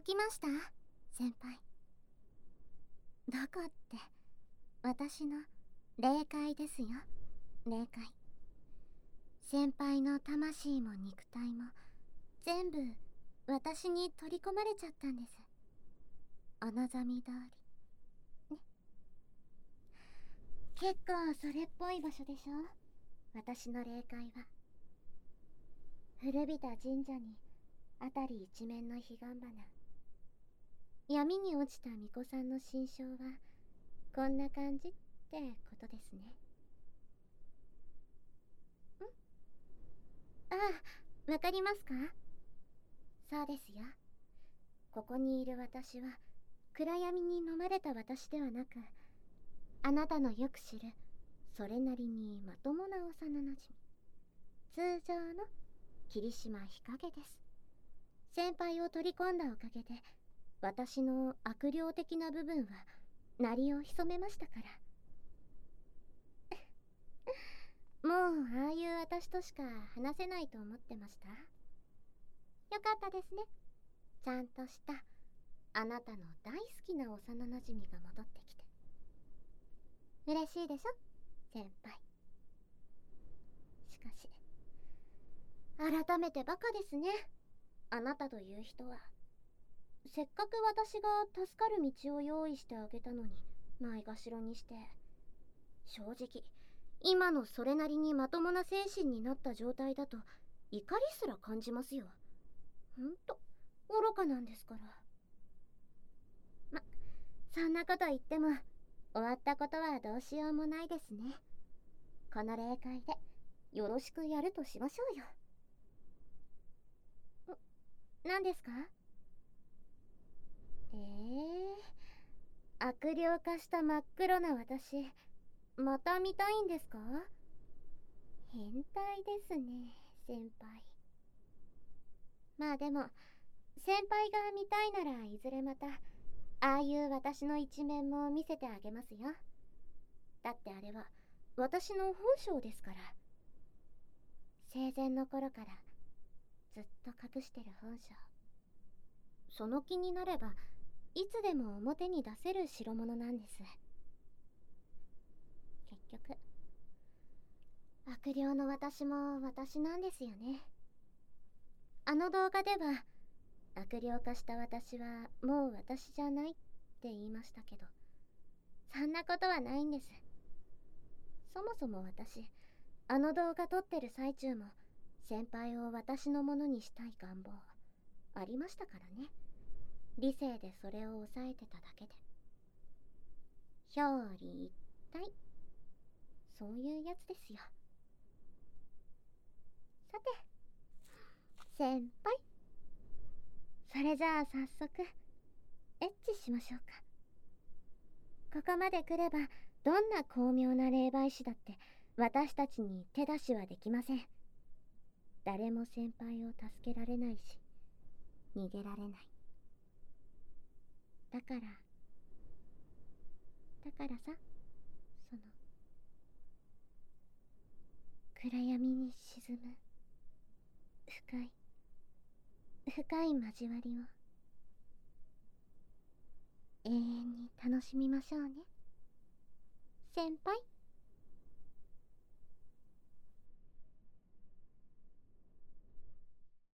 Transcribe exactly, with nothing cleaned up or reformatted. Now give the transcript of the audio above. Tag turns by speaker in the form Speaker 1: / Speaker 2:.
Speaker 1: きました先輩。どこって、私の霊界ですよ。霊界。先輩の魂も肉体も全部私に取り込まれちゃったんです。お望み通りね。結構それっぽい場所でしょ、私の霊界は。古びた神社に辺り一面の彼岸花、闇に落ちた巫女さんの心象はこんな感じってことですね。んああ、わかりますか？そうですよ。ここにいる私は暗闇に飲まれた私ではなく、あなたのよく知るそれなりにまともな幼なじみ、通常の霧島日陰です。先輩を取り込んだおかげで私の悪霊的な部分は鳴りを潜めましたから。もうああいう私としか話せないと思ってました？よかったですね。ちゃんとしたあなたの大好きな幼なじみが戻ってきて。嬉しいでしょ先輩。しかし改めてバカですね、あなたという人は。せっかく私が助かる道を用意してあげたのにないがしろにして。正直今のそれなりにまともな精神になった状態だと怒りすら感じますよ。ほんと愚かなんですから。ま、そんなこと言っても終わったことはどうしようもないですね。この霊界でよろしくやるとしましょうよ。何ですか？ええー、悪霊化した真っ黒な私、また見たいんですか？変態ですね、先輩。まあでも、先輩が見たいならいずれまた、ああいう私の一面も見せてあげますよ。だってあれは私の本性ですから。生前の頃からずっと隠してる本性。その気になればいつでも表に出せる代物なんです。結局悪霊の私も私なんですよね。あの動画では悪霊化した私はもう私じゃないって言いましたけど、そんなことはないんです。そもそも私、あの動画撮ってる最中も先輩を私のものにしたい願望ありましたからね。理性でそれを抑えてただけで。表裏一体、そういうやつですよ。さて先輩、それじゃあ早速エッチしましょうか。ここまで来ればどんな巧妙な霊媒師だって私たちに手出しはできません。誰も先輩を助けられないし逃げられない。だからだからさ、その暗闇に沈む深い深い交わりを永遠に楽しみましょうね、先輩。